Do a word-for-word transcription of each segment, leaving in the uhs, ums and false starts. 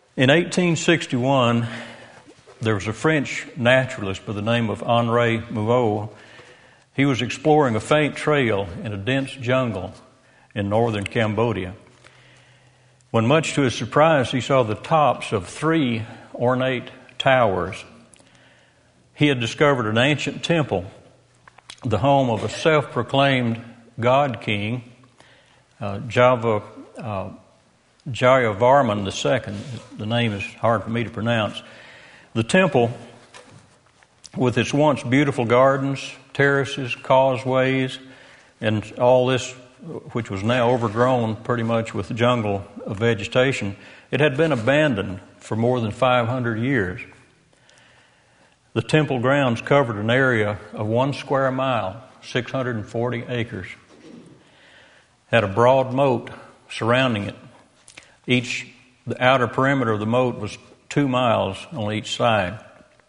In eighteen sixty-one, there was a French naturalist by the name of Henri Mouveau. He was exploring a faint trail in a dense jungle in northern Cambodia, when much to his surprise he saw the tops of three ornate towers. He had discovered an ancient temple, the home of a self-proclaimed God king, uh, Java, uh, Jayavarman the Second. The name is hard for me to pronounce. The temple, with its once beautiful gardens, terraces, causeways, and all this, which was now overgrown pretty much with jungle of vegetation, it had been abandoned for more than five hundred years. The temple grounds covered an area of one square mile, six hundred forty acres. Had a broad moat surrounding it. Each, the outer perimeter of the moat was two miles on each side.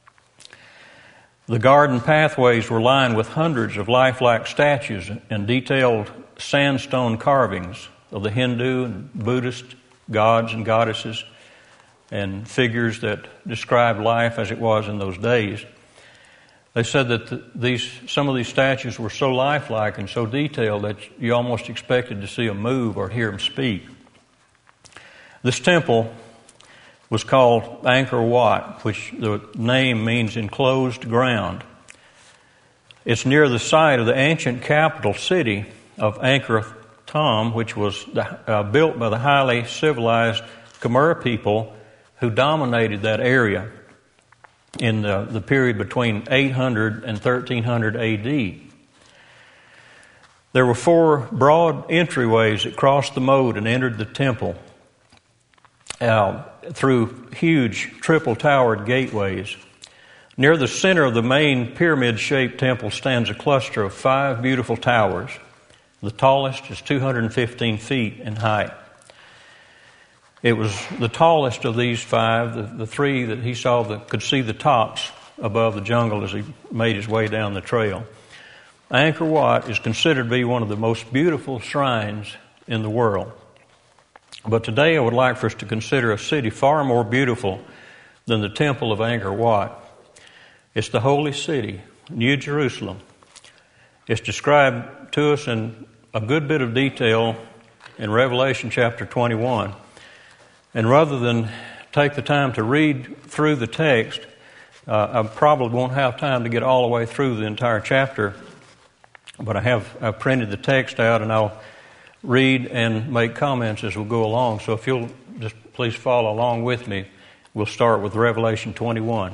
The garden pathways were lined with hundreds of lifelike statues and detailed sandstone carvings of the Hindu and Buddhist gods and goddesses and figures that described life as it was in those days. They said that the, these some of these statues were so lifelike and so detailed that you almost expected to see them move or hear them speak. This temple was called Angkor Wat, which the name means enclosed ground. It's near the site of the ancient capital city of Angkor Thom, which was the, uh, built by the highly civilized Khmer people who dominated that area in the, the period between eight hundred and thirteen hundred A D. There were four broad entryways that crossed the moat and entered the temple uh, through huge triple-towered gateways. Near the center of the main pyramid-shaped temple stands a cluster of five beautiful towers. The tallest is two hundred fifteen feet in height. It was the tallest of these five, the, the three that he saw that could see the tops above the jungle as he made his way down the trail. Angkor Wat is considered to be one of the most beautiful shrines in the world. But today I would like for us to consider a city far more beautiful than the temple of Angkor Wat. It's the holy city, New Jerusalem. It's described to us in a good bit of detail in Revelation chapter twenty-one. And rather than take the time to read through the text, uh, I probably won't have time to get all the way through the entire chapter, but I have I've printed the text out and I'll read and make comments as we go along. So if you'll just please follow along with me, we'll start with Revelation twenty-one.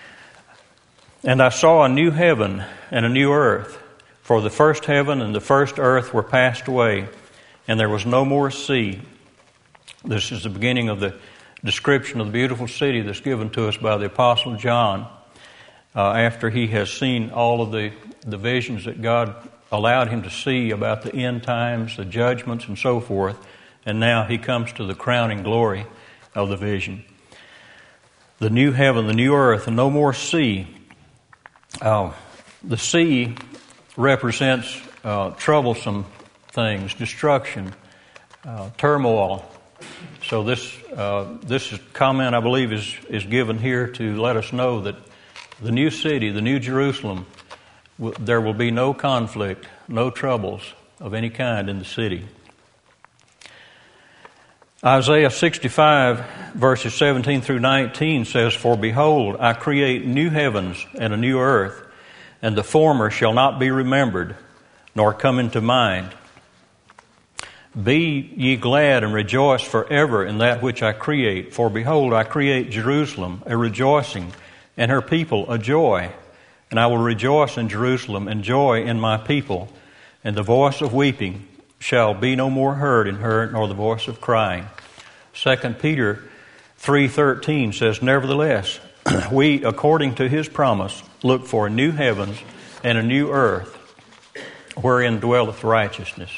And I saw a new heaven and a new earth, for the first heaven and the first earth were passed away, and there was no more sea. This is the beginning of the description of the beautiful city that's given to us by the Apostle John uh, after he has seen all of the, the visions that God allowed him to see about the end times, the judgments, and so forth. And now he comes to the crowning glory of the vision. The new heaven, the new earth, and no more sea. Uh, the sea represents uh, troublesome things, destruction, uh, turmoil. So this uh, this is comment, I believe, is, is given here to let us know that the new city, the new Jerusalem, w- there will be no conflict, no troubles of any kind in the city. Isaiah sixty-five, verses seventeen through nineteen says, "For behold, I create new heavens and a new earth, and the former shall not be remembered, nor come into mind. Be ye glad and rejoice forever in that which I create. For behold, I create Jerusalem a rejoicing, and her people a joy. And I will rejoice in Jerusalem and joy in my people. And the voice of weeping shall be no more heard in her, nor the voice of crying." Second Peter three thirteen says, "Nevertheless, we, according to his promise, look for new heavens and a new earth, wherein dwelleth righteousness."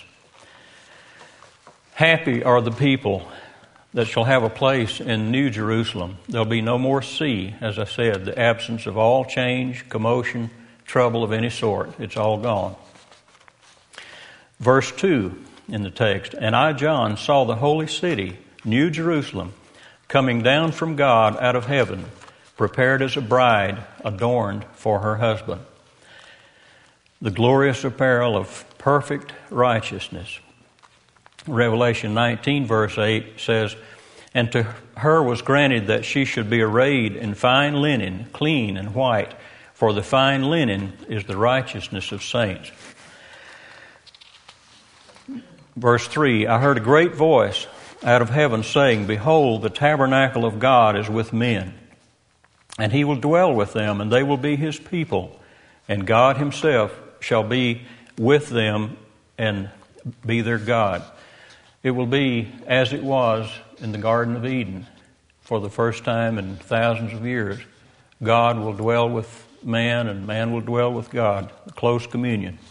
Happy are the people that shall have a place in New Jerusalem. There'll be no more sea, as I said, the absence of all change, commotion, trouble of any sort. It's all gone. Verse two in the text, "And I, John, saw the holy city, New Jerusalem, coming down from God out of heaven, prepared as a bride adorned for her husband. The glorious apparel of perfect righteousness. Revelation nineteen, verse eight says, "And to her was granted that she should be arrayed in fine linen, clean and white, for the fine linen is the righteousness of saints." Verse three, "I heard a great voice out of heaven saying, Behold, the tabernacle of God is with men, and he will dwell with them, and they will be his people, and God himself shall be with them and be their God." It will be as it was in the Garden of Eden. For the first time in thousands of years, God will dwell with man and man will dwell with God. A close communion.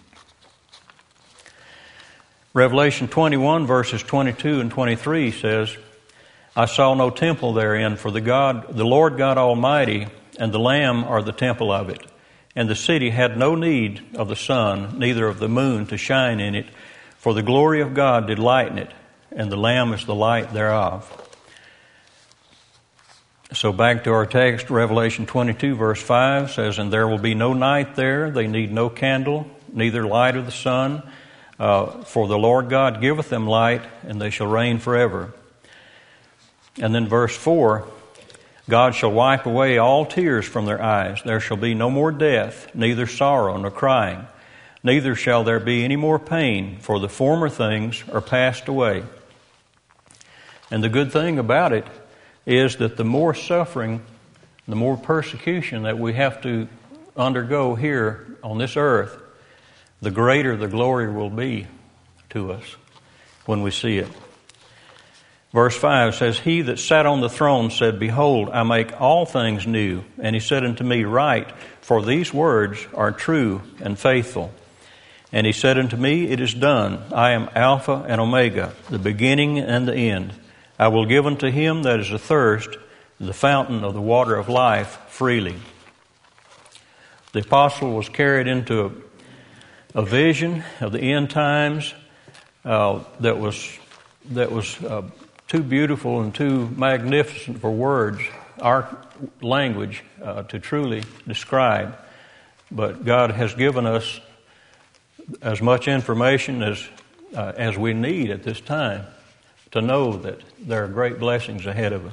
Revelation twenty-one, verses twenty-two and twenty-three says, "I saw no temple therein, for the God, the Lord God Almighty and the Lamb are the temple of it. And the city had no need of the sun, neither of the moon to shine in it, for the glory of God did lighten it, and the Lamb is the light thereof." So back to our text, Revelation twenty-two, verse five says, "And there will be no night there, they need no candle, neither light of the sun, uh, for the Lord God giveth them light, and they shall reign forever." And then verse four, "God shall wipe away all tears from their eyes. There shall be no more death, neither sorrow nor crying. Neither shall there be any more pain, for the former things are passed away." And the good thing about it is that the more suffering, the more persecution that we have to undergo here on this earth, the greater the glory will be to us when we see it. Verse five says, "He that sat on the throne said, Behold, I make all things new. And he said unto me, Write, for these words are true and faithful. And he said unto me, It is done. I am Alpha and Omega, the beginning and the end. I will give unto him that is athirst the fountain of the water of life freely." The apostle was carried into a, a vision of the end times uh, that was that was uh, too beautiful and too magnificent for words, our language, uh, to truly describe. But God has given us as much information as uh, as we need at this time to know that there are great blessings ahead of us.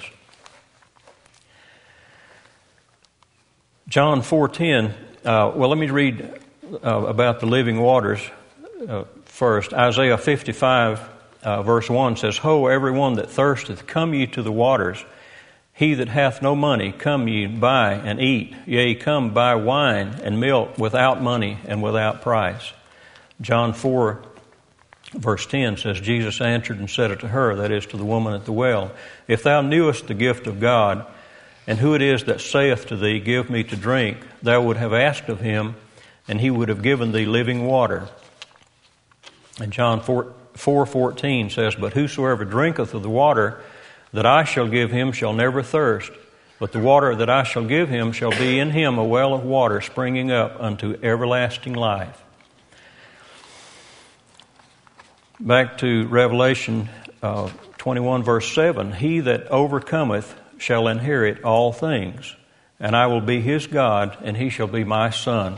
John four ten. Uh, well, let me read uh, about the living waters uh, first. Isaiah fifty-five, uh, verse one says, "Ho, everyone that thirsteth, come ye to the waters. He that hath no money, come ye, buy and eat. Yea, come buy wine and milk without money and without price." John four, verse ten says, "Jesus answered and said unto her," that is, to the woman at the well, "If thou knewest the gift of God, and who it is that saith to thee, Give me to drink, thou would have asked of him, and he would have given thee living water." And John four fourteen says, "But whosoever drinketh of the water that I shall give him shall never thirst, but the water that I shall give him shall be in him a well of water springing up unto everlasting life." Back to Revelation uh, twenty-one, verse seven, "He that overcometh shall inherit all things, and I will be his God, and he shall be my son.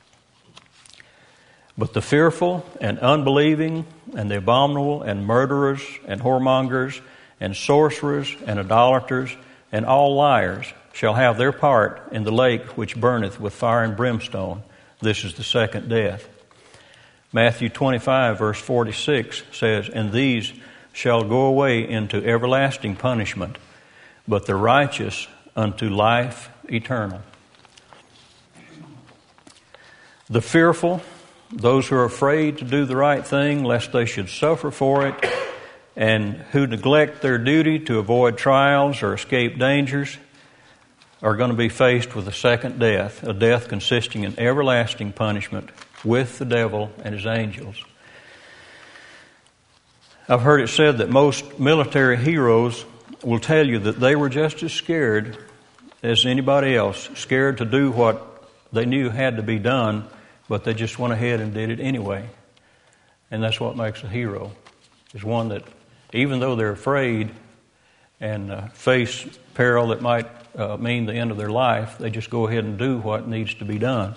But the fearful and unbelieving and the abominable and murderers and whoremongers and sorcerers and idolaters and all liars shall have their part in the lake which burneth with fire and brimstone. This is the second death." Matthew twenty-five, verse forty-six says, "And these shall go away into everlasting punishment, but the righteous unto life eternal." The fearful, those who are afraid to do the right thing lest they should suffer for it, and who neglect their duty to avoid trials or escape dangers, are going to be faced with a second death, a death consisting in everlasting punishment with the devil and his angels. I've heard it said that most military heroes will tell you that they were just as scared as anybody else, scared to do what they knew had to be done, but they just went ahead and did it anyway. And that's what makes a hero, is one that, even though they're afraid, and uh, face peril that might uh, mean the end of their life. They just go ahead and do what needs to be done.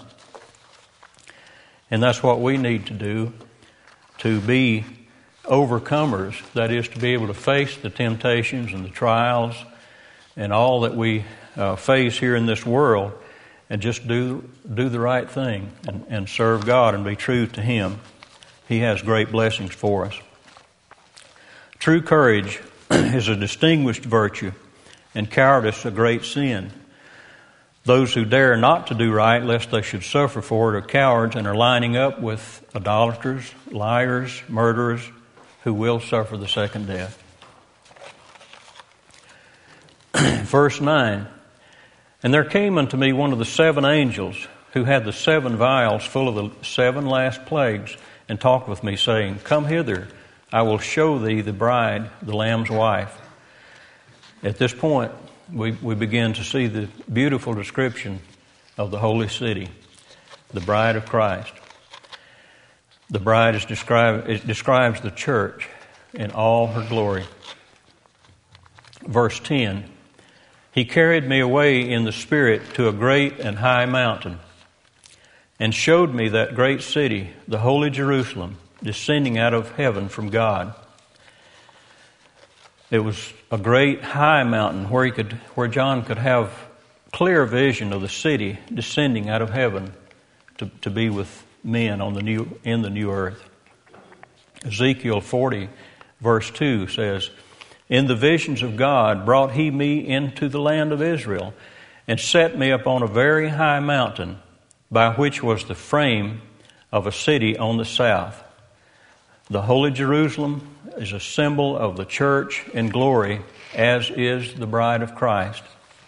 And that's what we need to do to be overcomers. That is, to be able to face the temptations and the trials and all that we uh, face here in this world, and just do do the right thing and, and serve God and be true to Him. He has great blessings for us. True courage is a distinguished virtue, and cowardice a great sin. Those who dare not to do right lest they should suffer for it are cowards and are lining up with idolaters, liars, murderers, who will suffer the second death. Verse nine, and there came unto me one of the seven angels who had the seven vials full of the seven last plagues, and talked with me, saying, Come hither, I will show thee the bride, the Lamb's wife. At this point, we, we begin to see the beautiful description of the holy city, the bride of Christ. The bride is described, it describes the church in all her glory. Verse ten, He carried me away in the Spirit to a great and high mountain, and showed me that great city, the holy Jerusalem, descending out of heaven from God. It was a great high mountain where he could, where John could have clear vision of the city descending out of heaven to, to be with men on the new in the new earth. Ezekiel forty, verse two says, In the visions of God brought he me into the land of Israel, and set me upon a very high mountain, by which was the frame of a city on the south. The holy Jerusalem is a symbol of the church in glory, as is the bride of Christ.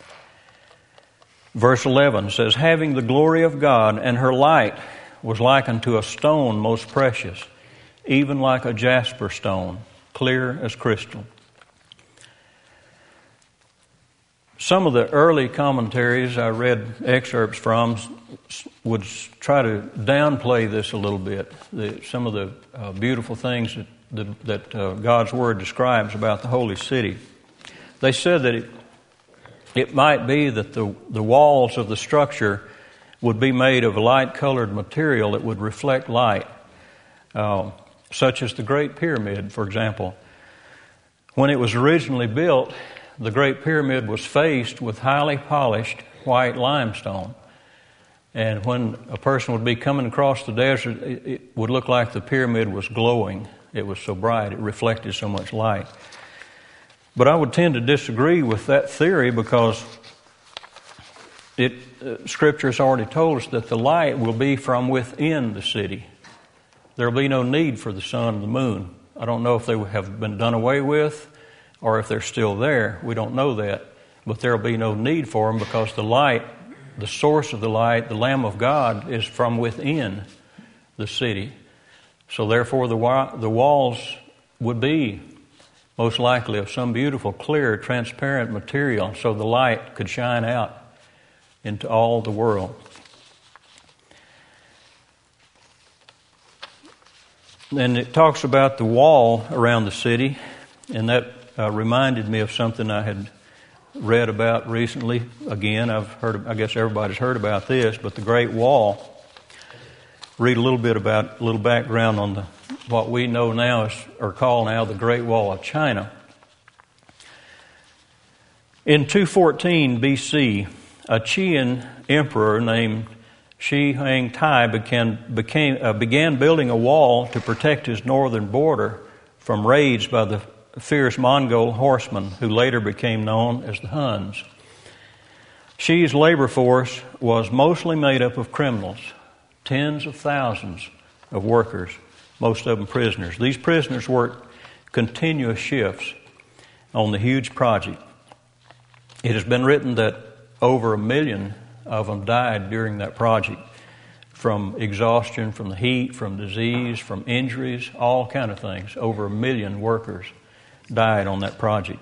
Verse eleven says, Having the glory of God, and her light was like unto a stone most precious, even like a jasper stone, clear as crystal. Some of the early commentaries I read excerpts from would try to downplay this a little bit, the, some of the uh, beautiful things that, the, that uh, God's Word describes about the holy city. They said that it, it might be that the, the walls of the structure would be made of a light-colored material that would reflect light, uh, such as the Great Pyramid, for example. When it was originally built, the Great Pyramid was faced with highly polished white limestone. And when a person would be coming across the desert, it, it would look like the pyramid was glowing. It was so bright, it reflected so much light. But I would tend to disagree with that theory, because it, uh, Scripture has already told us that the light will be from within the city. There will be no need for the sun and the moon. I don't know if they have been done away with or if they're still there. We don't know that. But there will be no need for them, because the light, the source of the light, the Lamb of God, is from within the city. So therefore the wa- the walls would be most likely of some beautiful, clear, transparent material, so the light could shine out into all the world. And it talks about the wall around the city, and that uh, reminded me of something I had read about recently. Again, I've heard, I guess everybody's heard about this, but the Great Wall. Read a little bit about, a little background on the, what we know now is, or call now, the Great Wall of China. In two fourteen B C, a Qian emperor named Shi Hang Tai began, became, uh, began building a wall to protect his northern border from raids by the fierce Mongol horsemen, who later became known as the Huns. Shi's labor force was mostly made up of criminals, tens of thousands of workers, most of them prisoners. These prisoners worked continuous shifts on the huge project. It has been written that over a million of them died during that project, from exhaustion, from the heat, from disease, from injuries, all kind of things. Over a million workers died on that project.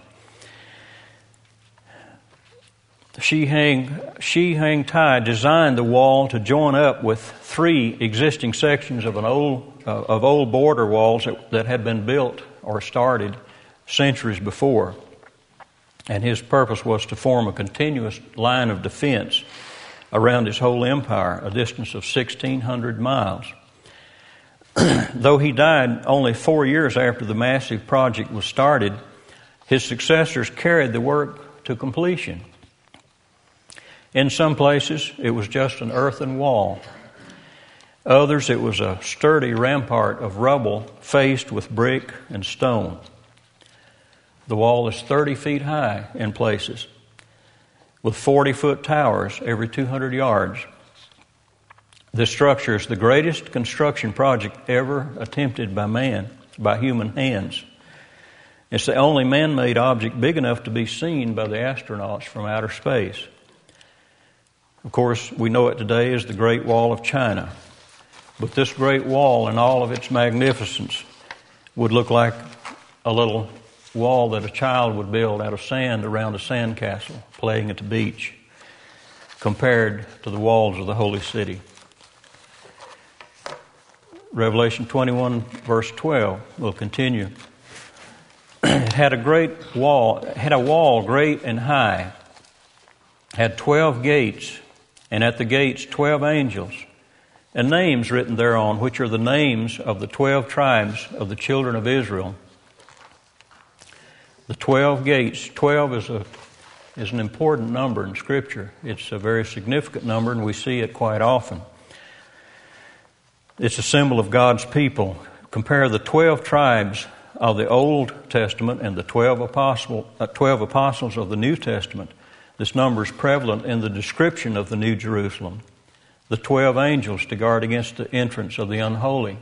Shi Hang, Shi Hang Tai designed the wall to join up with three existing sections of an old uh, of old border walls that, that had been built or started centuries before. And his purpose was to form a continuous line of defense around his whole empire, a distance of sixteen hundred miles. Though he died only four years after the massive project was started, his successors carried the work to completion. In some places, it was just an earthen wall. Others, it was a sturdy rampart of rubble faced with brick and stone. The wall is thirty feet high in places, with forty-foot towers every two hundred yards. This structure is the greatest construction project ever attempted by man, by human hands. It's the only man-made object big enough to be seen by the astronauts from outer space. Of course, we know it today as the Great Wall of China. But this Great Wall in all of its magnificence would look like a little wall that a child would build out of sand around a sandcastle playing at the beach, compared to the walls of the holy city. Revelation twenty-one, verse twelve, will continue. It had a great wall, had a wall great and high, had twelve gates, and at the gates twelve angels, and names written thereon, which are the names of the twelve tribes of the children of Israel. The twelve gates, twelve is a is an important number in Scripture. It's a very significant number, and we see it quite often. It's a symbol of God's people. Compare the twelve tribes of the Old Testament and the twelve apostle, uh, twelve apostles of the New Testament. This number is prevalent in the description of the New Jerusalem. The twelve angels to guard against the entrance of the unholy.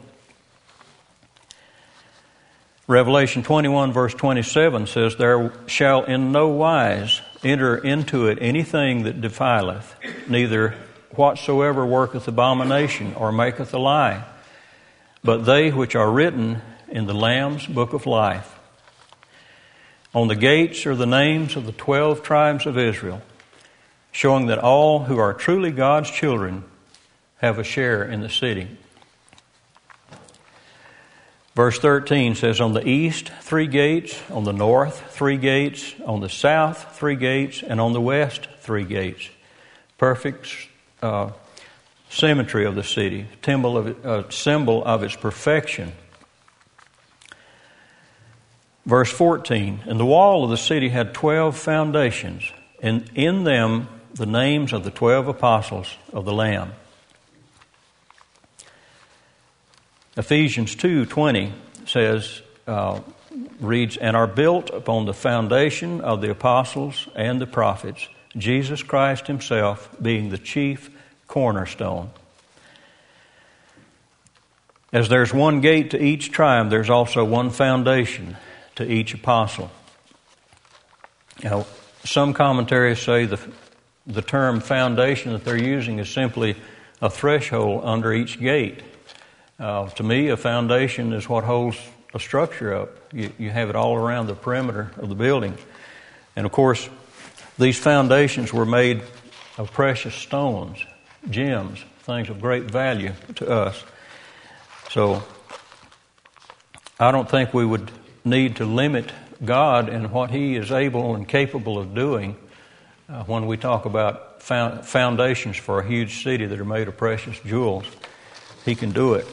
Revelation twenty-one, verse twenty-seven says, "There shall in no wise enter into it anything that defileth, neither whatsoever worketh abomination or maketh a lie, but they which are written in the Lamb's book of life." On the gates are the names of the twelve tribes of Israel, showing that all who are truly God's children have a share in the city. Verse thirteen says, "On the east, three gates, on the north, three gates, on the south, three gates, and on the west, three gates." Perfect uh, symmetry of the city, symbol of, uh, symbol of its perfection. Verse fourteen, "And the wall of the city had twelve foundations, and in them the names of the twelve apostles of the Lamb." Ephesians two twenty says, uh, reads, "And are built upon the foundation of the apostles and the prophets, Jesus Christ himself being the chief cornerstone." As there's one gate to each tribe, there's also one foundation to each apostle. Now, some commentaries say the the term foundation that they're using is simply a threshold under each gate. Uh, to me, a foundation is what holds a structure up. You, you have it all around the perimeter of the building. And of course, these foundations were made of precious stones, gems, things of great value to us. So, I don't think we would need to limit God and what He is able and capable of doing uh, when we talk about found, foundations for a huge city that are made of precious jewels. He can do it.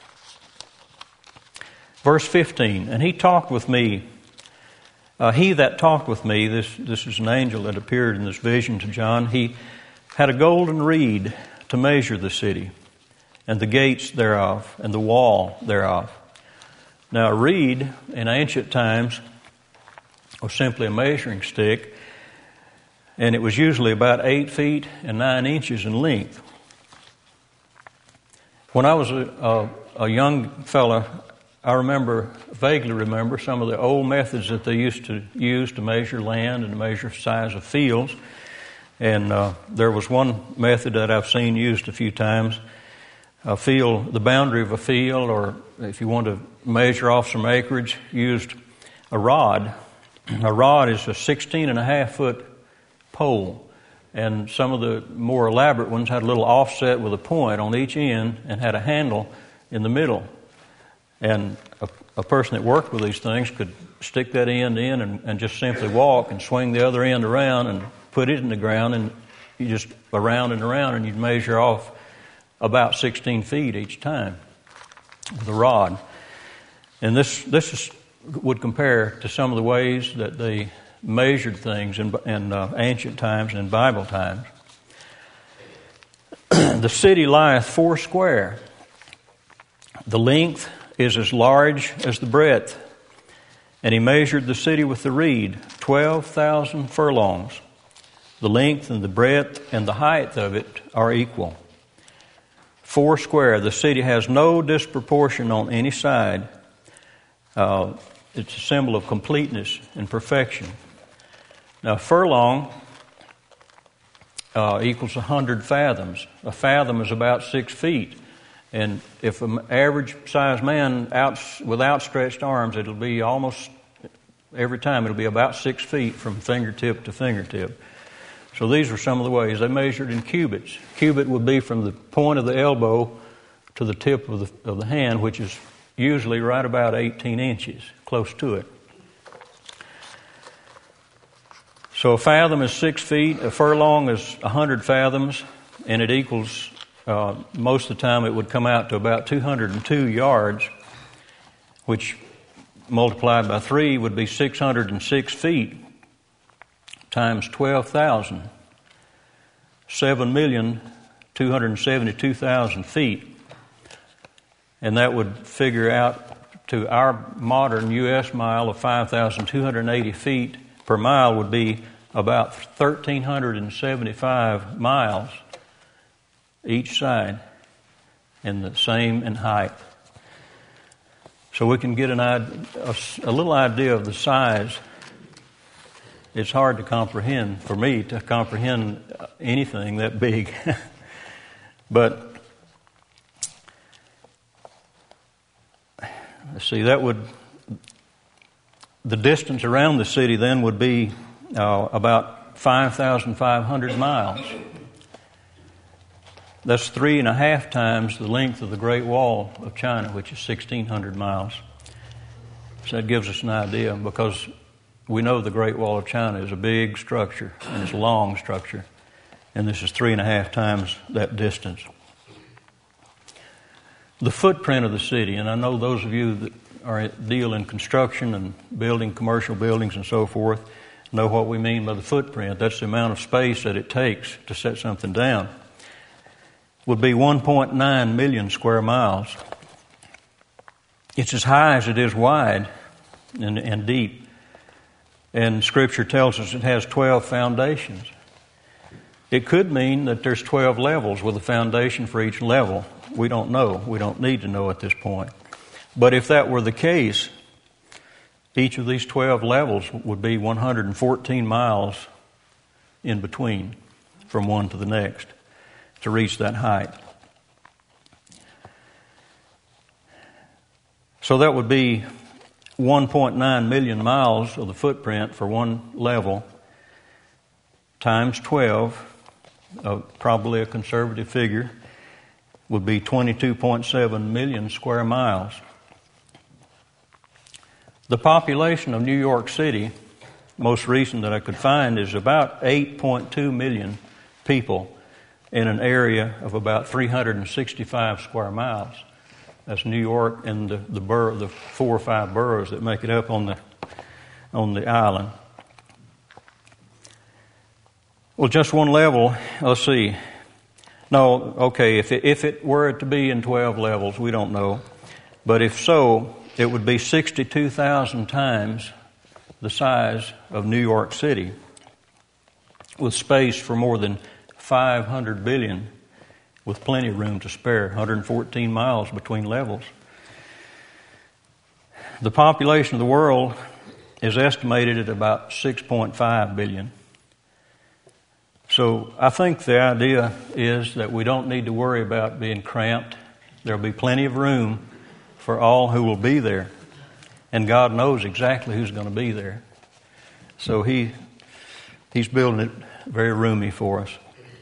Verse fifteen, "And he talked with me." Uh, he that talked with me, this, this is an angel that appeared in this vision to John. He had a golden reed to measure the city, and the gates thereof, and the wall thereof. Now, a reed in ancient times was simply a measuring stick, and it was usually about eight feet and nine inches in length. When I was a, a, a young fella, I remember, vaguely remember, some of the old methods that they used to use to measure land and to measure size of fields. And uh, there was one method that I've seen used a few times. A field, the boundary of a field, or if you want to measure off some acreage, used a rod. A rod is a sixteen and a half foot pole. And some of the more elaborate ones had a little offset with a point on each end and had a handle in the middle. And a, a person that worked with these things could stick that end in and, and just simply walk and swing the other end around and put it in the ground, and you just around and around, and you'd measure off about sixteen feet each time with a rod. And this this is, would compare to some of the ways that they measured things in, in uh, ancient times and in Bible times. The city lieth four square. The length is as large as the breadth. And he measured the city with the reed, twelve thousand furlongs. The length and the breadth and the height of it are equal. Four square. The city has no disproportion on any side. Uh, it's a symbol of completeness and perfection. Now, furlong uh, equals one hundred fathoms. A fathom is about six feet. And if an average-sized man out, with outstretched arms, it'll be almost, every time, it'll be about six feet from fingertip to fingertip. So these are some of the ways. They measured in cubits. Cubit would be from the point of the elbow to the tip of the, of the hand, which is usually right about eighteen inches, close to it. So a fathom is six feet. A furlong is one hundred fathoms, and it equals, uh, most of the time, it would come out to about two hundred two yards, which multiplied by three would be six hundred six feet. Times twelve thousand, seven million two hundred seventy-two thousand feet. And that would figure out to our modern U S mile of five thousand two hundred eighty feet per mile would be about one thousand three hundred seventy-five miles each side, and the same in height. So we can get an idea, a, a little idea of the size. It's hard to comprehend, for me, to comprehend anything that big. But, let's see, that would, the distance around the city then would be uh, about five thousand five hundred miles. That's three and a half times the length of the Great Wall of China, which is sixteen hundred miles. So that gives us an idea, because we know the Great Wall of China is a big structure, and it's a long structure, and this is three and a half times that distance. The footprint of the city, and I know those of you that are deal in construction and building commercial buildings and so forth know what we mean by the footprint. That's the amount of space that it takes to set something down. Would be one point nine million square miles. It's as high as it is wide and, and deep. And Scripture tells us it has twelve foundations. It could mean that there's twelve levels with a foundation for each level. We don't know. We don't need to know at this point. But if that were the case, each of these twelve levels would be one hundred fourteen miles in between from one to the next to reach that height. So that would be one point nine million miles of the footprint for one level times twelve, uh, probably a conservative figure, would be twenty-two point seven million square miles. The population of New York City, most recent that I could find, is about eight point two million people in an area of about three hundred sixty-five square miles. That's New York and the the, borough, the four or five boroughs that make it up on the on the island. Well, just one level. Let's see. No, okay. If it, if it were to be in twelve levels, we don't know. But if so, it would be sixty-two thousand times the size of New York City, with space for more than five hundred billion. With plenty of room to spare, one hundred fourteen miles between levels. The population of the world is estimated at about six point five billion. So I think the idea is that we don't need to worry about being cramped. There'll be plenty of room for all who will be there. And God knows exactly who's going to be there. So he He's building it very roomy for us.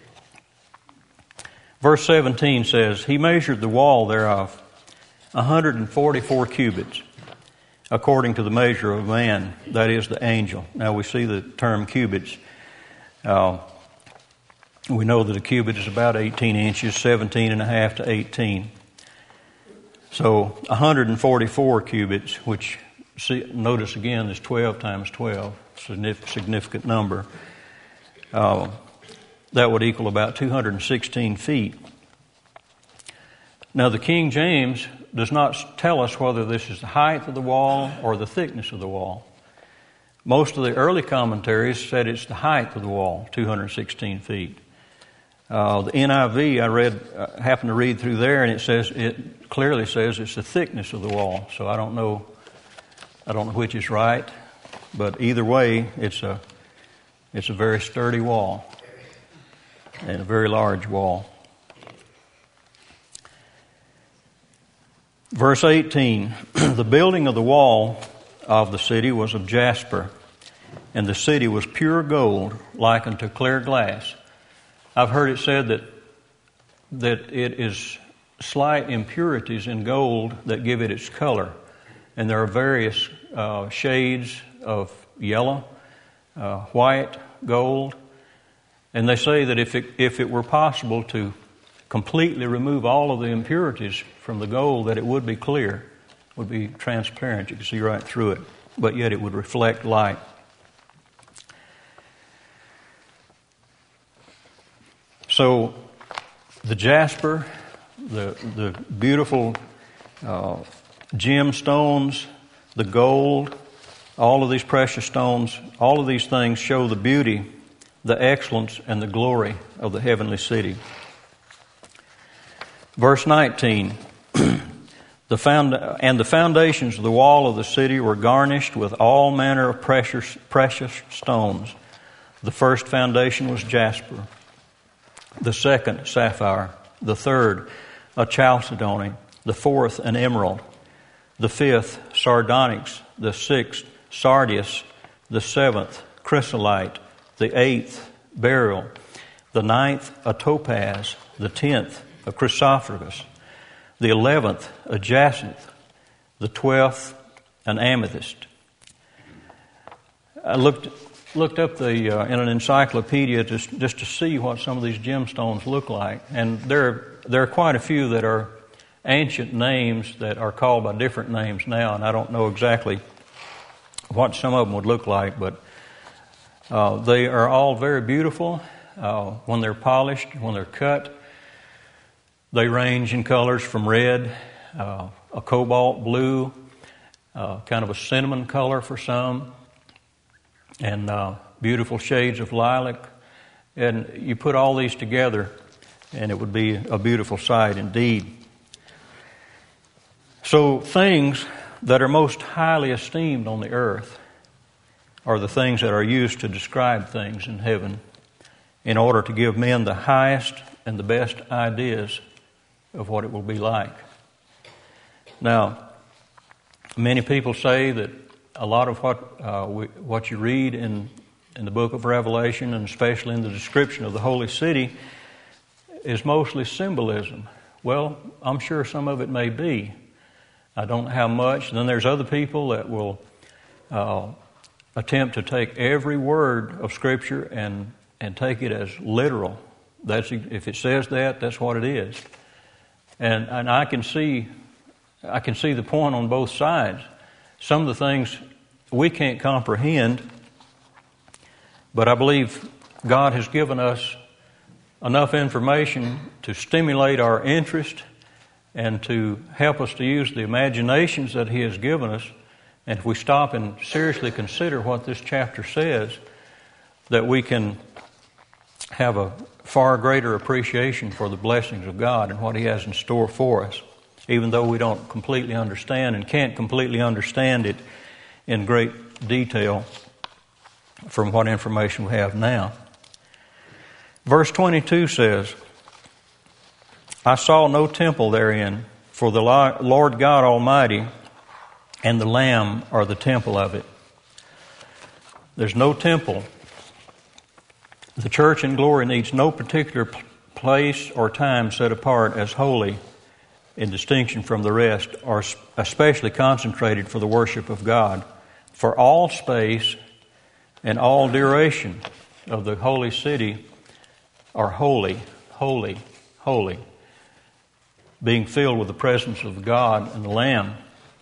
Verse seventeen says, He measured the wall thereof one hundred forty-four cubits. according to the measure of man, that is the angel. Now we see the term cubits. Uh, we know that a cubit is about eighteen inches, seventeen and a half to eighteen. So one hundred forty-four cubits, which see, notice again is twelve times twelve, significant number. Uh, that would equal about two hundred sixteen feet. Now the King James does not tell us whether this is the height of the wall or the thickness of the wall. Most of the early commentaries said it's the height of the wall, two hundred sixteen feet. Uh, the N I V, I read, uh, happened to read through there, and it says it clearly says it's the thickness of the wall. So I don't know, I don't know which is right, but either way, it's a it's a very sturdy wall and a very large wall. Verse eighteen, the building of the wall of the city was of jasper, and the city was pure gold, like unto clear glass. I've heard it said that that it is slight impurities in gold that give it its color, and there are various uh, shades of yellow, uh, white, gold, and they say that if it if it were possible to completely remove all of the impurities from the gold, that it would be clear, would be transparent. You can see right through it, but yet it would reflect light. So the jasper, the the beautiful uh, gemstones, the gold, all of these precious stones, all of these things show the beauty, the excellence, and the glory of the heavenly city. Verse nineteen, the found, and the foundations of the wall of the city were garnished with all manner of precious, precious stones. The first foundation was jasper, the second sapphire, the third a chalcedony, the fourth an emerald, the fifth sardonyx, the sixth sardius, the seventh chrysolite, the eighth beryl, the ninth a topaz, the tenth a chrysoprasus, the eleventh a jacinth, the twelfth an amethyst. I looked looked up the uh, in an encyclopedia just just to see what some of these gemstones look like, and there there are quite a few that are ancient names that are called by different names now, and I don't know exactly what some of them would look like, but uh, they are all very beautiful uh, when they're polished, when they're cut. They range in colors from red, uh, a cobalt blue, uh, kind of a cinnamon color for some, and uh, beautiful shades of lilac. And you put all these together, and it would be a beautiful sight indeed. So things that are most highly esteemed on the earth are the things that are used to describe things in heaven in order to give men the highest and the best ideas of what it will be like. Now, many people say that a lot of what uh, we, what you read in in the book of Revelation, and especially in the description of the holy city, is mostly symbolism. Well, I'm sure some of it may be. I don't know how much. And then there's other people that will uh, attempt to take every word of Scripture and and take it as literal. That's if it says that, that's what it is. And and I can see I can see the point on both sides. Some of the things we can't comprehend, but I believe God has given us enough information to stimulate our interest and to help us to use the imaginations that He has given us. And if we stop and seriously consider what this chapter says, that we can have a far greater appreciation for the blessings of God and what He has in store for us, even though we don't completely understand and can't completely understand it in great detail from what information we have now. Verse twenty-two says, I saw no temple therein, for the Lord God Almighty and the Lamb are the temple of it. There's no temple. The church in glory needs no particular place or time set apart as holy in distinction from the rest, are especially concentrated for the worship of God. For all space and all duration of the holy city are holy, holy, holy, being filled with the presence of God and the Lamb.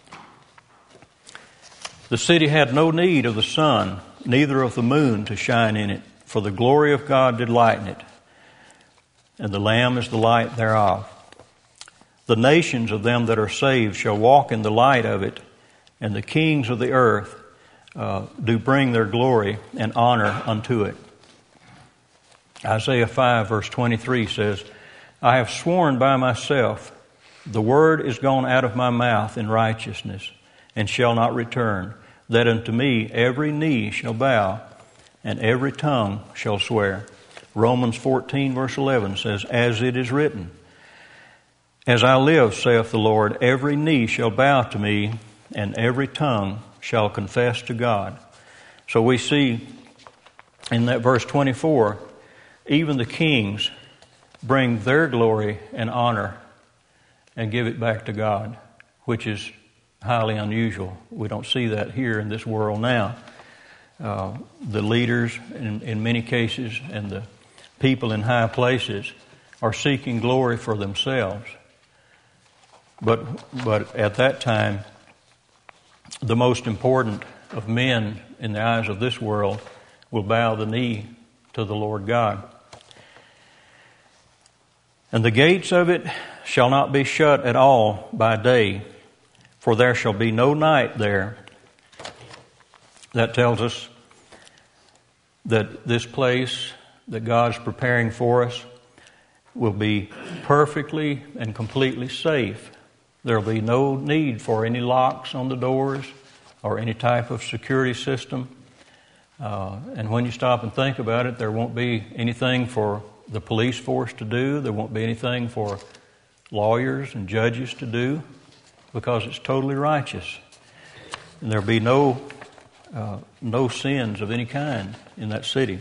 The city had no need of the sun, neither of the moon to shine in it, for the glory of God did lighten it, and the Lamb is the light thereof. The nations of them that are saved shall walk in the light of it, and the kings of the earth uh, do bring their glory and honor unto it. Isaiah five verse twenty-three says, I have sworn by myself, the word is gone out of my mouth in righteousness, and shall not return, that unto me every knee shall bow, and every tongue shall swear. Romans fourteen verse eleven says, as it is written, as I live, saith the Lord, every knee shall bow to me, and every tongue shall confess to God. So we see in that verse twenty-four, even the kings bring their glory and honor and give it back to God, which is highly unusual. We don't see that here in this world now. Uh, the leaders, in, in many cases, and the people in high places are seeking glory for themselves. But but at that time, the most important of men in the eyes of this world will bow the knee to the Lord God. And the gates of it shall not be shut at all by day, for there shall be no night there. That tells us that this place that God's preparing for us will be perfectly and completely safe. There will be no need for any locks on the doors or any type of security system. Uh, and when you stop and think about it, there won't be anything for the police force to do. There won't be anything for lawyers and judges to do, because it's totally righteous. And there'll be no uh, no sins of any kind in that city.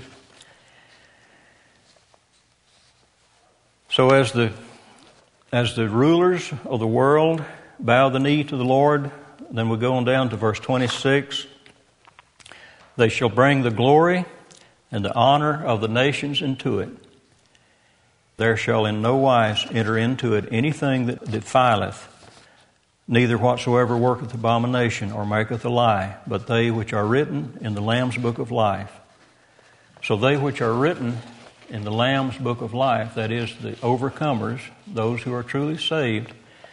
So as the as the rulers of the world bow the knee to the Lord, then we go on down to verse twenty-six. They shall bring the glory and the honor of the nations into it. There shall in no wise enter into it anything that defileth, neither whatsoever worketh abomination or maketh a lie, but they which are written in the Lamb's book of life. So they which are written in the Lamb's book of life, that is, the overcomers, those who are truly saved,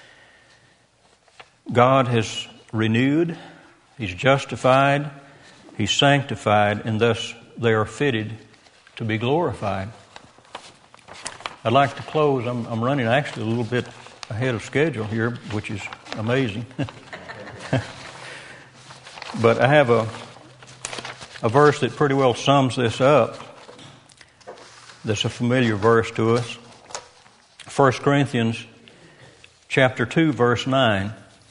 God has renewed, He's justified, He's sanctified, and thus they are fitted to be glorified. I'd like to close. I'm, I'm running actually a little bit ahead of schedule here, which is amazing. But I have a a verse that pretty well sums this up. That's a familiar verse to us. First Corinthians chapter two, verse nine.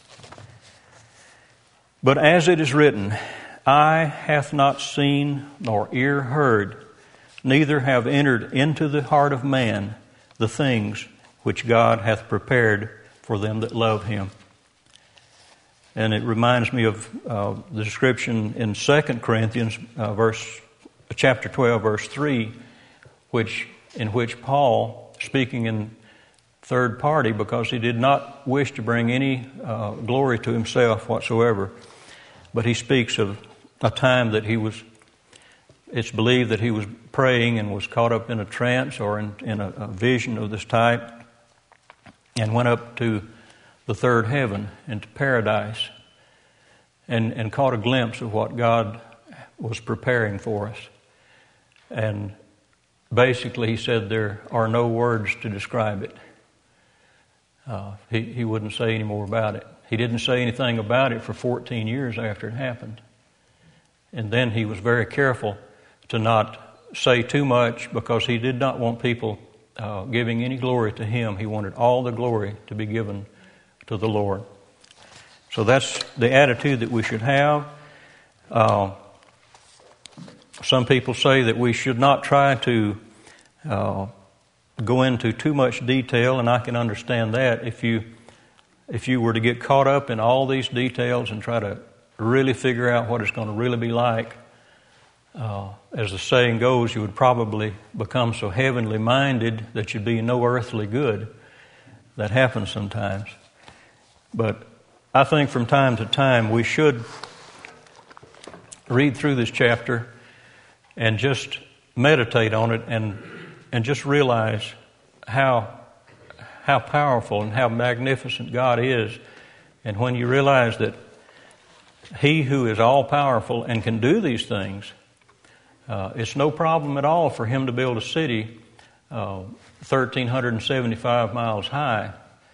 But as it is written, eye hath not seen nor ear heard, neither have entered into the heart of man the things which God hath prepared for them that love Him. And it reminds me of uh, the description in Second Corinthians, uh, verse chapter twelve, verse three, which in which Paul, speaking in third party, because he did not wish to bring any uh, glory to himself whatsoever, but he speaks of a time that he was, it's believed that he was praying and was caught up in a trance or in, in a, a vision of this type, and went up to the third heaven, into paradise, and, and caught a glimpse of what God was preparing for us. And basically he said there are no words to describe it. Uh, he, he wouldn't say any more about it. He didn't say anything about it for fourteen years after it happened. And then he was very careful to not say too much, because he did not want people uh, giving any glory to him. He wanted all the glory to be given to the Lord. So that's the attitude that we should have. Uh, some people say that we should not try to uh, go into too much detail, and I can understand that. If you if you were to get caught up in all these details and try to really figure out what it's going to really be like, uh, as the saying goes, you would probably become so heavenly minded that you'd be no earthly good. That happens sometimes. But I think from time to time we should read through this chapter and just meditate on it and and just realize how how powerful and how magnificent God is. And when you realize that He who is all-powerful and can do these things, uh, it's no problem at all for Him to build a city uh, one thousand three hundred seventy-five miles high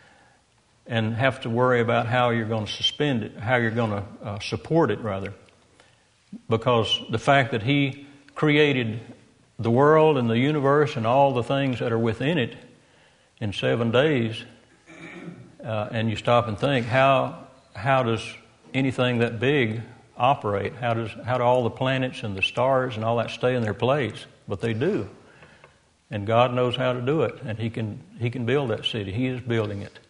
and have to worry about how you're going to suspend it, how you're going to uh, support it, rather. Because the fact that He created the world and the universe and all the things that are within it in seven days, uh, and you stop and think, how how does anything that big operate? How does how do all the planets and the stars and all that stay in their place? But they do, and God knows how to do it, and He can He can build that city. He is building it.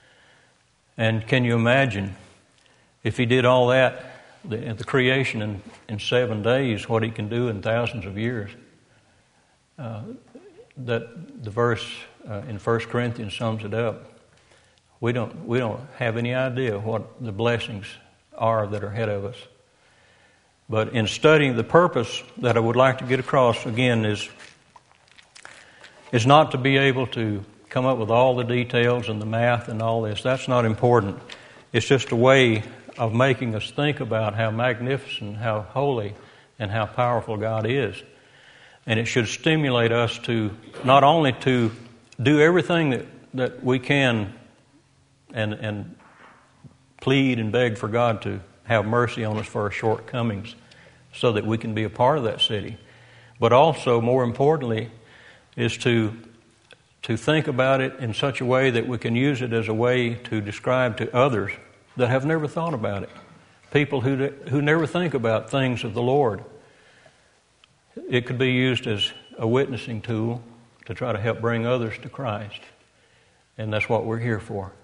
And can you imagine if He did all that, the, the creation in, in seven days, what He can do in thousands of years? Uh, that the verse uh, in First Corinthians sums it up. We don't we don't have any idea what the blessings are that are ahead of us. But in studying, the purpose that I would like to get across again is is not to be able to come up with all the details and the math and all this. That's not important. It's just a way of making us think about how magnificent, how holy, and how powerful God is. And it should stimulate us to not only to do everything that, that we can and and plead and beg for God to have mercy on us for our shortcomings so that we can be a part of that city. But also, more importantly, is to to think about it in such a way that we can use it as a way to describe to others that have never thought about it. People who who never think about things of the Lord. It could be used as a witnessing tool to try to help bring others to Christ. And that's what we're here for.